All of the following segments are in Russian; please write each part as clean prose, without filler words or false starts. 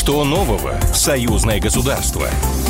Что нового в союзное государство?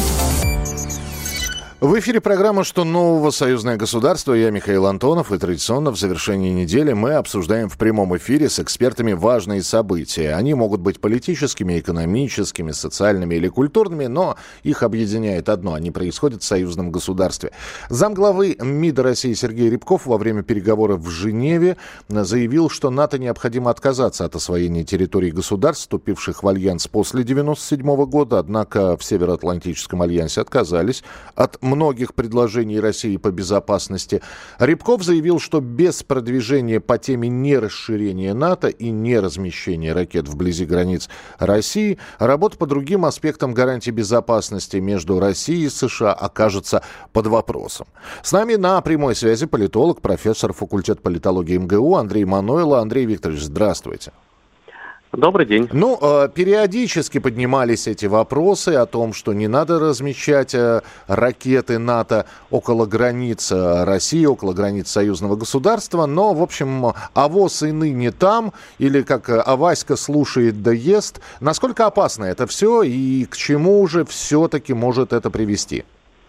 В эфире программа «Что нового? Союзное государство». Я Михаил Антонов. И традиционно в завершении недели мы обсуждаем в прямом эфире с экспертами важные события. Они могут быть политическими, экономическими, социальными или культурными, но их объединяет одно – они происходят в союзном государстве. Замглавы МИДа России Сергей Рябков во время переговоров в Женеве заявил, что НАТО необходимо отказаться от освоения территорий государств, вступивших в альянс после 1997 года. Однако в Североатлантическом альянсе отказались от многих предложений России по безопасности. Рябков заявил, что без продвижения по теме нерасширения НАТО и неразмещения ракет вблизи границ России, работа по другим аспектам гарантии безопасности между Россией и США окажется под вопросом. С нами на прямой связи политолог, профессор факультета политологии МГУ Андрей Манойло. Андрей Викторович, здравствуйте. Добрый день. Периодически поднимались эти вопросы о том, что не надо размещать ракеты НАТО около границ России, около границ союзного государства, но, в общем, авось и ныне там, или как аваська слушает да ест. Насколько опасно это все и к чему же все-таки может это привести?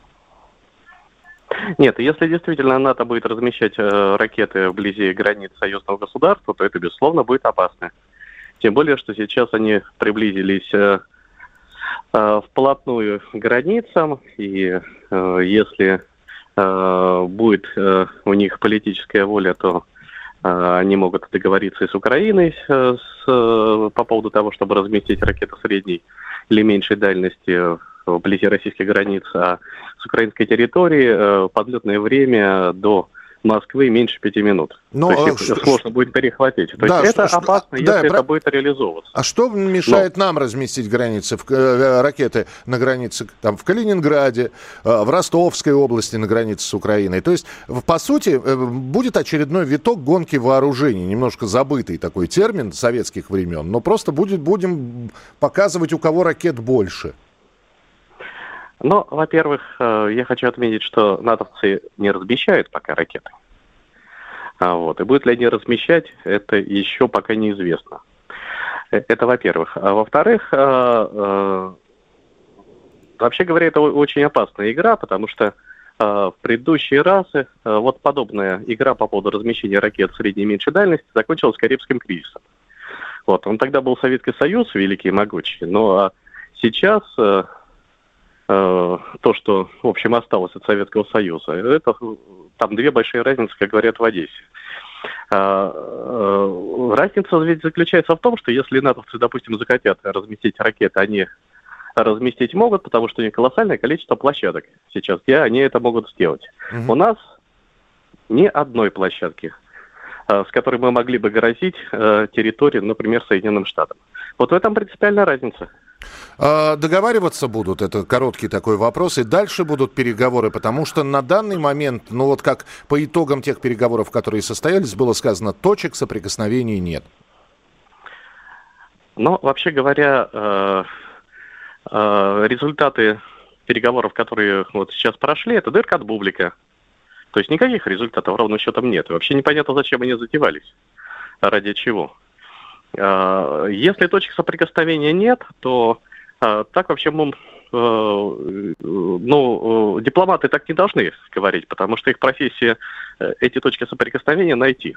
Нет, если действительно НАТО будет размещать ракеты вблизи границ союзного государства, то это, безусловно, будет опасно. Тем более, что сейчас они приблизились вплотную к границам, и если будет у них политическая воля, то они могут договориться и с Украиной по поводу того, чтобы разместить ракеты средней или меньшей дальности вблизи российских границ, а с украинской территории подлетное время до Москвы меньше 5 минут. То есть их сложно будет перехватить. То есть это опасно, если это будет реализовываться. А что мешает нам разместить ракеты на границе там, в Калининграде, в Ростовской области на границе с Украиной? То есть, по сути, будет очередной виток гонки вооружений. Немножко забытый такой термин советских времен, но просто будем показывать, у кого ракет больше. Ну, во-первых, я хочу отметить, что натовцы не размещают пока ракеты. И будут ли они размещать, это еще пока неизвестно. Это во-первых. А во-вторых, вообще говоря, это очень опасная игра, потому что в предыдущие разы подобная игра по поводу размещения ракет средней и меньшей дальности закончилась Карибским кризисом. Он тогда был Советский Союз, великий и могучий, но сейчас... то, что, в общем, осталось от Советского Союза, это там две большие разницы, как говорят в Одессе. Разница ведь заключается в том, что если натовцы, допустим, захотят разместить ракеты, они разместить могут, потому что у них колоссальное количество площадок сейчас, где они это могут сделать. У нас ни одной площадки, с которой мы могли бы грозить территории, например, Соединенным Штатам. В этом принципиальная разница. Договариваться будут, это короткий такой вопрос, и дальше будут переговоры, потому что на данный момент, как по итогам тех переговоров, которые состоялись, было сказано, точек соприкосновений нет. Вообще говоря, результаты переговоров, которые сейчас прошли, это дырка от бублика. То есть никаких результатов ровным счетом нет. И вообще непонятно, зачем они затевались, ради чего. Если точек соприкосновения нет, то так вообще дипломаты так не должны говорить, потому что их профессия эти точки соприкосновения найти.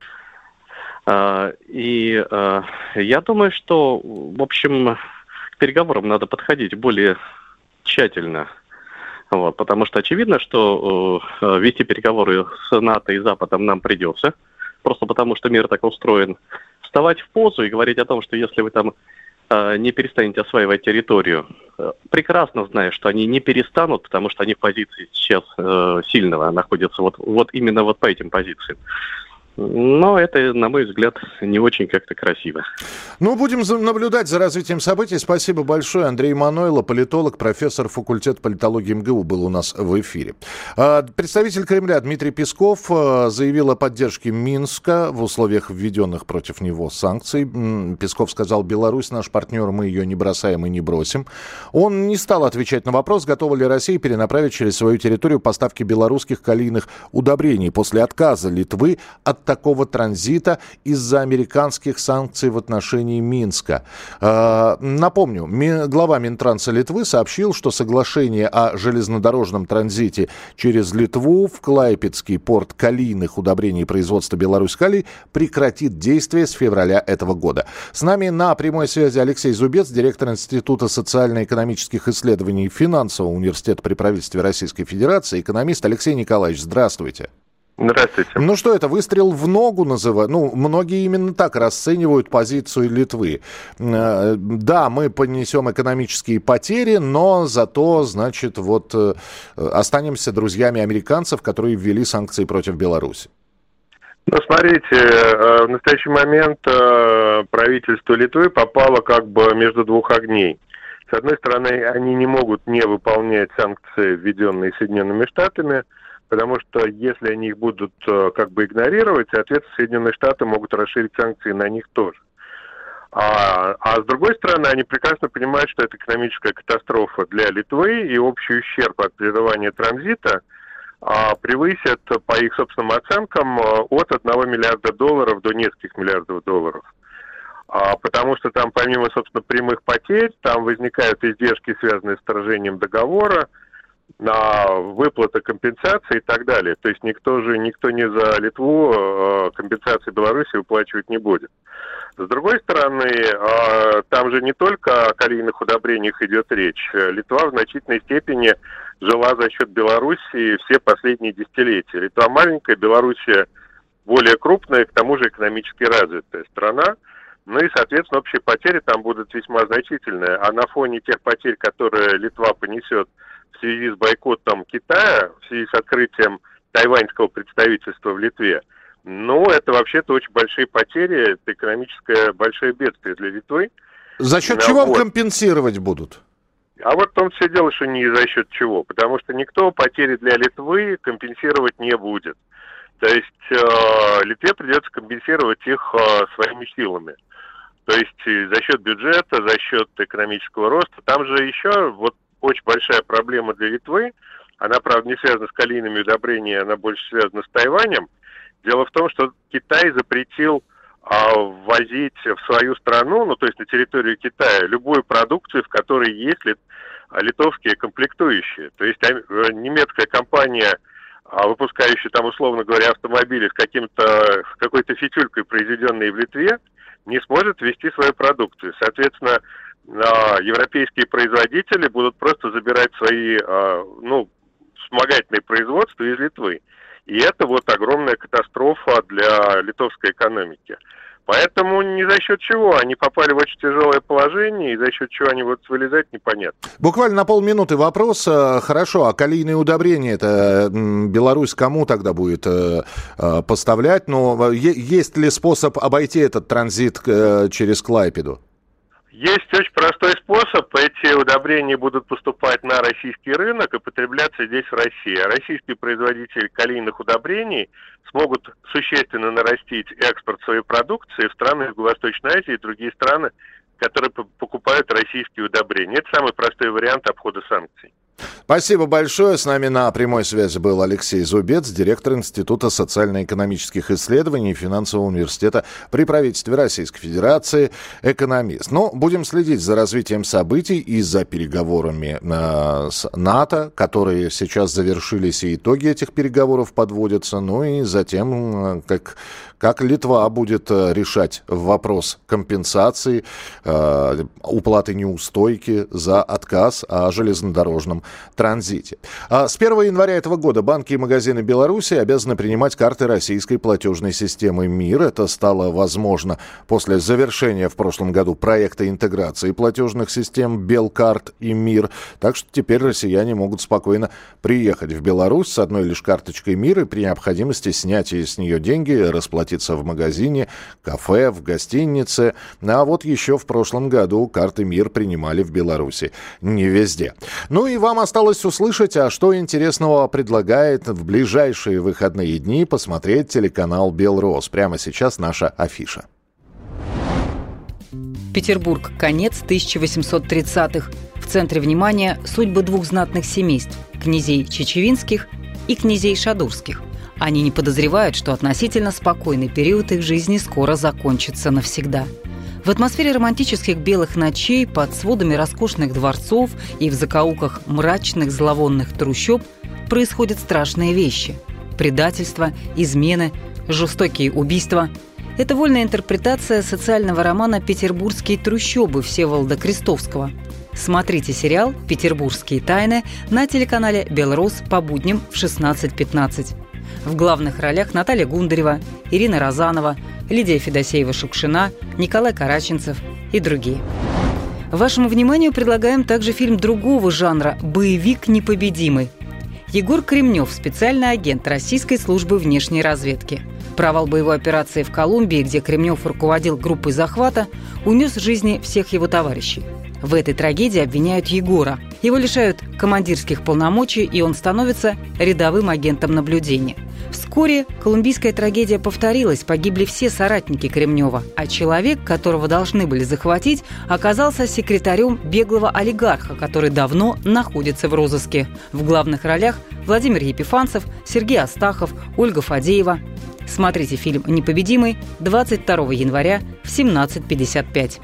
И я думаю, что, в общем, к переговорам надо подходить более тщательно. Потому что очевидно, что вести переговоры с НАТО и Западом нам придется, просто потому что мир так устроен. Вставать в позу и говорить о том, что если вы там не перестанете осваивать территорию, прекрасно зная, что они не перестанут, потому что они в позиции сейчас сильного находятся, именно по этим позициям. Но это, на мой взгляд, не очень как-то красиво. Будем наблюдать за развитием событий. Спасибо большое. Андрей Манойло, политолог, профессор факультета политологии МГУ, был у нас в эфире. Представитель Кремля Дмитрий Песков заявил о поддержке Минска в условиях введенных против него санкций. Песков сказал: Беларусь наш партнер, мы ее не бросаем и не бросим. Он не стал отвечать на вопрос, готова ли Россия перенаправить через свою территорию поставки белорусских калийных удобрений после отказа Литвы от такого транзита из-за американских санкций в отношении Минска. Напомню, глава Минтранса Литвы сообщил, что соглашение о железнодорожном транзите через Литву в Клайпедский порт калийных удобрений производства «Беларусь-Калий» прекратит действие с февраля этого года. С нами на прямой связи Алексей Зубец, директор Института социально-экономических исследований Финансового университета при правительстве Российской Федерации, экономист. Алексей Николаевич, здравствуйте. Здравствуйте. Ну что это, выстрел в ногу называют? Ну, многие именно так расценивают позицию Литвы. Да, мы понесем экономические потери, но зато, значит, вот останемся друзьями американцев, которые ввели санкции против Беларуси. Ну, смотрите, в настоящий момент правительство Литвы попало как бы между двух огней. С одной стороны, они не могут не выполнять санкции, введенные Соединенными Штатами, потому что если они их будут как бы игнорировать, соответственно, Соединенные Штаты могут расширить санкции на них тоже. А с другой стороны, они прекрасно понимают, что это экономическая катастрофа для Литвы, и общий ущерб от прерывания транзита превысит, по их собственным оценкам, от $1 миллиарда до нескольких миллиардов долларов. Потому что там, помимо, собственно, прямых потерь, там возникают издержки, связанные с вторжением договора, выплата компенсации и так далее. То есть никто не за Литву компенсации Беларуси выплачивать не будет. С другой стороны, там же не только о калийных удобрениях идет речь. Литва в значительной степени жила за счет Белоруссии все последние десятилетия. Литва маленькая, Белоруссия более крупная, к тому же экономически развитая страна. Ну и, соответственно, общие потери там будут весьма значительные. А на фоне тех потерь, которые Литва понесет в связи с бойкотом Китая, в связи с открытием тайваньского представительства в Литве, ну, это вообще-то очень большие потери, это экономическое большое бедствие для Литвы. За счет чего компенсировать будут? А вот в том все дело, что не за счет чего, потому что никто потери для Литвы компенсировать не будет. То есть Литве придется компенсировать их своими силами. То есть за счет бюджета, за счет экономического роста. Там же еще вот очень большая проблема для Литвы. Она, правда, не связана с калийными удобрениями, она больше связана с Тайванем. Дело в том, что Китай запретил ввозить в свою страну, ну то есть на территорию Китая, любую продукцию, в которой есть литовские комплектующие. То есть немецкая компания, выпускающая там, условно говоря, автомобили с какой-то фитюлькой, произведенной в Литве, не сможет ввести свою продукцию. Соответственно, европейские производители будут просто забирать свои вспомогательные производства из Литвы. И это вот огромная катастрофа для литовской экономики. Поэтому ни за счет чего они попали в очень тяжелое положение, и за счет чего они будут вылезать, непонятно. Буквально на полминуты вопрос. Хорошо, а калийные удобрения, это Беларусь кому тогда будет поставлять? Но есть ли способ обойти этот транзит через Клайпеду? Есть очень простой способ. Эти удобрения будут поступать на российский рынок и потребляться здесь, в России. А российские производители калийных удобрений смогут существенно нарастить экспорт своей продукции в страны Юго-Восточной Азии и другие страны, которые покупают российские удобрения. Это самый простой вариант обхода санкций. Спасибо большое. С нами на прямой связи был Алексей Зубец, директор Института социально-экономических исследований Финансового университета при правительстве Российской Федерации, экономист. Но будем следить за развитием событий и за переговорами с НАТО, которые сейчас завершились, и итоги этих переговоров подводятся. Ну и затем, как Литва будет решать вопрос компенсации, уплаты неустойки за отказ о железнодорожном транзите. С 1 января этого года банки и магазины Беларуси обязаны принимать карты российской платежной системы МИР. Это стало возможно после завершения в прошлом году проекта интеграции платежных систем Белкарт и МИР. Так что теперь россияне могут спокойно приехать в Беларусь с одной лишь карточкой МИР и при необходимости снять с нее деньги, расплатиться в магазине, кафе, в гостинице. А вот еще в прошлом году карты МИР принимали в Беларуси не везде. Ну и вам осталось услышать, а что интересного предлагает в ближайшие выходные дни посмотреть телеканал «Белрос». Прямо сейчас наша афиша. Петербург. Конец 1830-х. В центре внимания судьбы двух знатных семейств – князей Чечевинских и князей Шадурских. Они не подозревают, что относительно спокойный период их жизни скоро закончится навсегда. В атмосфере романтических белых ночей, под сводами роскошных дворцов и в закоулках мрачных зловонных трущоб происходят страшные вещи. Предательство, измены, жестокие убийства. Это вольная интерпретация социального романа «Петербургские трущобы» Всеволода Крестовского. Смотрите сериал «Петербургские тайны» на телеканале «Белрос» по будням в 16:15. В главных ролях Наталья Гундарева, Ирина Розанова, Лидия Федосеева-Шукшина, Николай Караченцев и другие. Вашему вниманию предлагаем также фильм другого жанра «Боевик непобедимый». Егор Кремнев – специальный агент Российской службы внешней разведки. Провал боевой операции в Колумбии, где Кремнев руководил группой захвата, унес жизни всех его товарищей. В этой трагедии обвиняют Егора. Его лишают командирских полномочий, и он становится рядовым агентом наблюдения. Вскоре колумбийская трагедия повторилась, погибли все соратники Кремнева, а человек, которого должны были захватить, оказался секретарем беглого олигарха, который давно находится в розыске. В главных ролях Владимир Епифанцев, Сергей Астахов, Ольга Фадеева. Смотрите фильм «Непобедимый» 22 января в 17:55.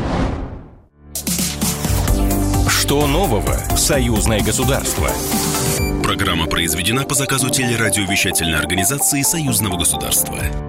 Что нового в «Союзное государство»? Программа произведена по заказу телерадиовещательной организации Союзного государства.